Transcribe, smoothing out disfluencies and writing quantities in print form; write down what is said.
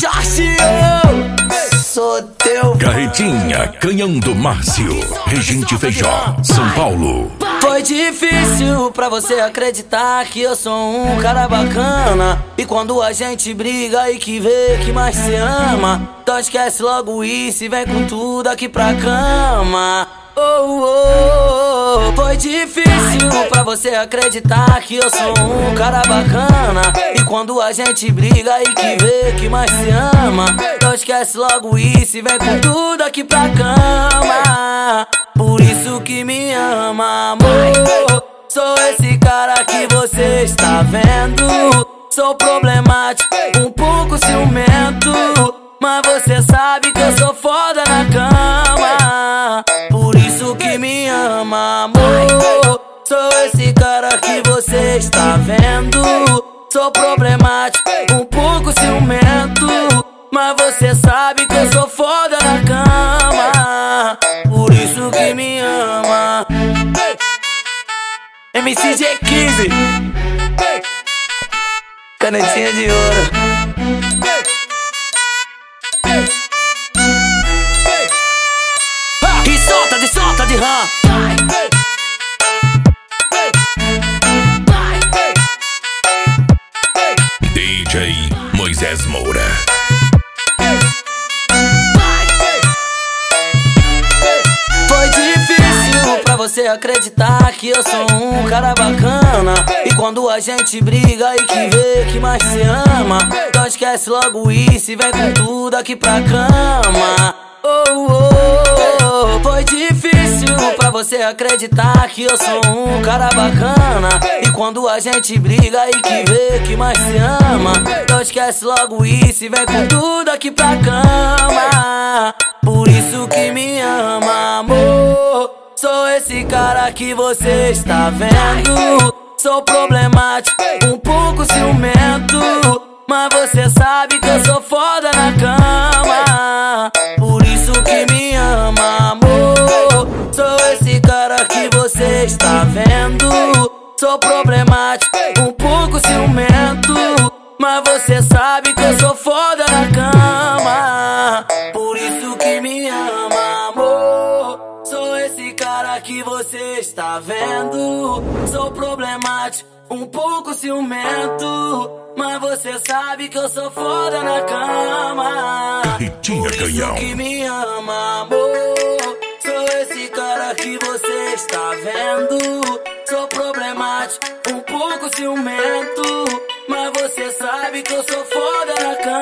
Jorge, sou teu Carretinha, Canhão do Márcio, Regente Feijó, São Paulo. Foi difícil pra você acreditar que eu sou um cara bacana. E quando a gente briga e que vê que mais se ama, então esquece logo isso e vem com tudo aqui pra cama. Foi difícil pra você acreditar que eu sou um cara bacana. E quando a gente briga e que vê que mais se ama, então esquece logo isso e vem com tudo aqui pra cama. Por isso que me ama, amor. Sou esse cara que você está vendo. Sou problemático, um pouco ciumento, mas você sabe que eu sou foda na cama. Por isso que me ama, amor. Sou esse cara que você está vendo. Sou problemático, um pouco ciumento, mas você sabe que eu sou foda na cama. Por isso que me ama. MCG15, canetinha de ouro. E solta de rã. DJ Moisés Moura. Foi difícil pra você acreditar que eu sou um cara bacana. E quando a gente briga e que vê que mais se ama, então esquece logo isso e vem com tudo aqui pra cama. Foi difícil pra você acreditar que eu sou um cara bacana. E quando a gente briga e que vê que mais se ama, então esquece logo isso e vem com tudo aqui pra cama. Por isso que me ama, amor. Sou esse cara que você está vendo. Sou problemático, um pouco ciumento, mas você sabe que eu sou foda na cama. Por isso que me ama, amor. Sou esse cara que você está vendo. Sou problemático, um pouco ciumento, mas você sabe que eu sou foda na cama. Por isso que me ama, amor. Sou esse cara que você está vendo. Sou problemático, um pouco ciumento, mas você sabe que eu sou foda na cama. Carretinha, Canhão. Por isso que me ama, amor. Sou esse cara que você está vendo. Sou problemático, um pouco ciumento, mas você sabe que eu sou foda na cama.